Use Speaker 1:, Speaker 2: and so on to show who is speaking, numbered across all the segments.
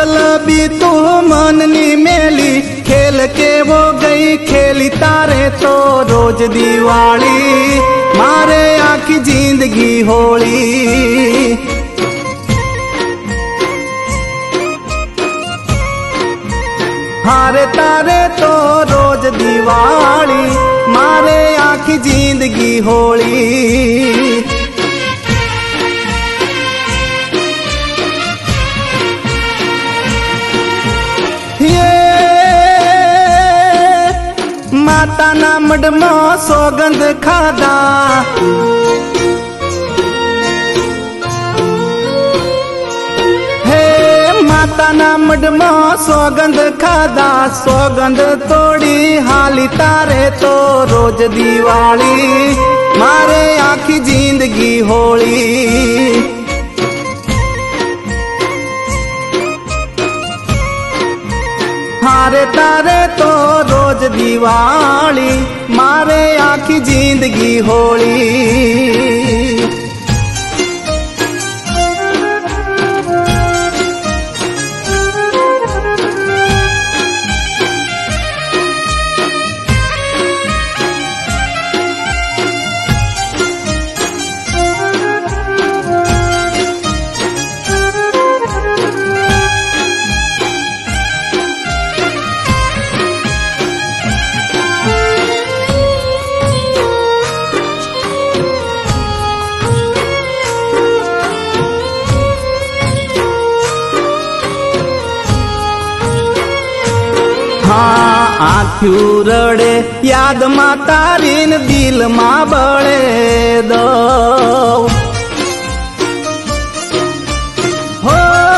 Speaker 1: मतलबी तू मननी मेली, खेल के वो गई खेली तारे तो रोज दिवाली, मारे आखी जिंदगी होली। हारे तारे तो रोज दिवाली, मारे आखी जिंदगी होली। ये माता ना मडमो सोगंद खादा, माताना मडमो सोगंद खादा, सोगंद तोड़ी हाली तारे तो रोज दिवाली, मारे आखी जिंदगी होली। हारे तारे तो रोज दिवाली, मारे आखी जिंदगी होली। हाँ आँख्यू रड़े याद मा तारीन दिल मा बड़े दो, हो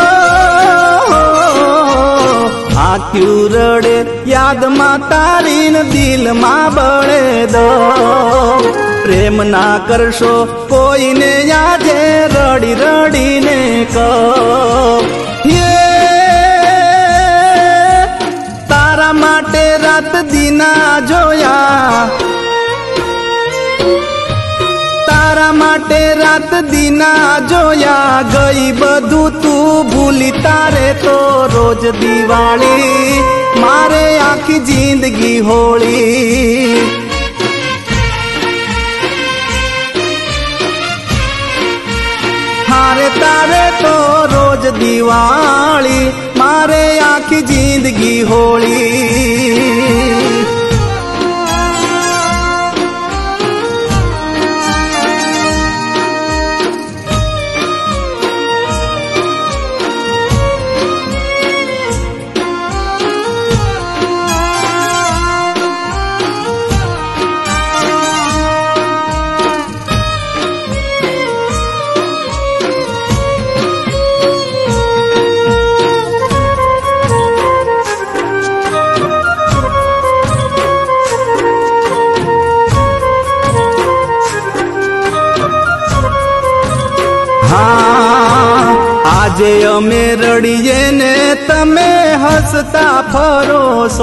Speaker 1: आँख्यू रड़े याद मा तारीन दिल मा बड़े दो। प्रेम ना करशो कोई ने यादे रड़ी रड़ी ने को, माटे रात दीना जोया, तारा माटे रात दीना जोया, गई बधु तू भूली तारे तो रोज दिवाली, मारे आखी जिंदगी होली। हारे तारे तो रोज दिवाली, मारे आखी जिंदगी होली। આજે અમે રડીએ ને તમે હસતા ફરોશો,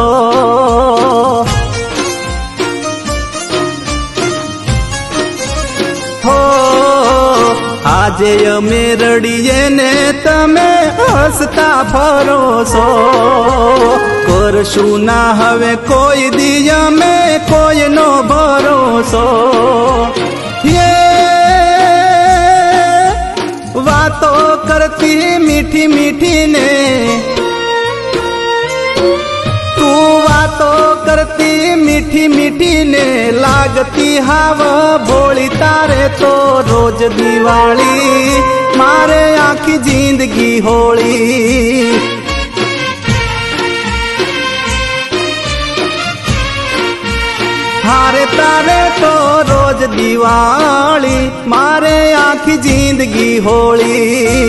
Speaker 1: હો આજે અમે રડીએ ને તમે હસતા ફરોશો। કરશું ના હવે કોઈ દી અમે કોઈનો ભરોસો, वातो करती मीठी मीठी ने तू, वातो करती मीठी मीठी ने लागती हाव भोली तारे तो रोज दिवाली, मारे आखी जिंदगी होली। हारे तारे तो रोज दिवाली, मारे आखी जिंदगी होली।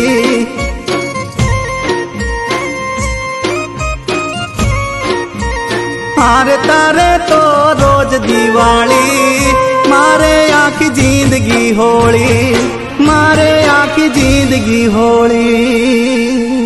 Speaker 1: हारे तारे तो रोज दिवाली, मारे आखी जिंदगी होली, मारे आखी जिंदगी होली।